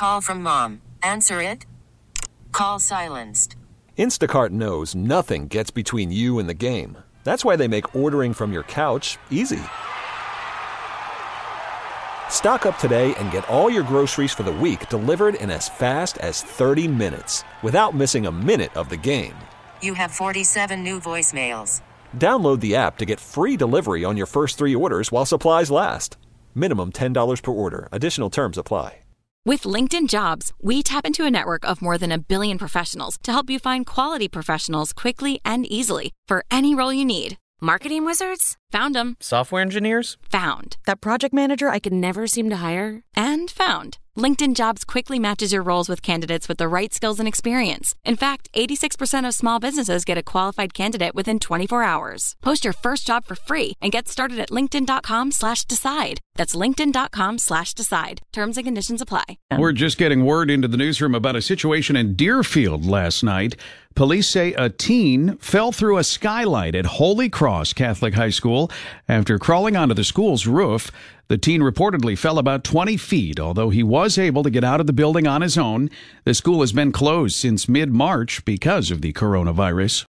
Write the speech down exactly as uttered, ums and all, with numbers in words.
call from mom. Answer it. Call silenced. Instacart knows nothing gets between you and the game. That's why they make ordering from your couch easy. Stock up today and get all your groceries for the week delivered in as fast as thirty minutes without missing a minute of the game. You have forty-seven new voicemails. Download the app to get free delivery on your first three orders while supplies last. Minimum ten dollars per order. Additional terms apply. With LinkedIn Jobs, we tap into a network of more than a billion professionals to help you find quality professionals quickly and easily for any role you need. Marketing wizards? Found them. Software engineers? Found. That project manager I could never seem to hire? And found. LinkedIn Jobs quickly matches your roles with candidates with the right skills and experience. In fact, eighty-six percent of small businesses get a qualified candidate within twenty-four hours. Post your first job for free and get started at linkedin.com slash decide. That's linkedin.com slash decide. Terms and conditions apply. We're just getting word into the newsroom about a situation in Deerfield last night. Police say a teen fell through a skylight at Holy Cross Catholic High School after crawling onto the school's roof. The teen reportedly fell about twenty feet, although he was able to get out of the building on his own. The school has been closed since mid-March because of the coronavirus.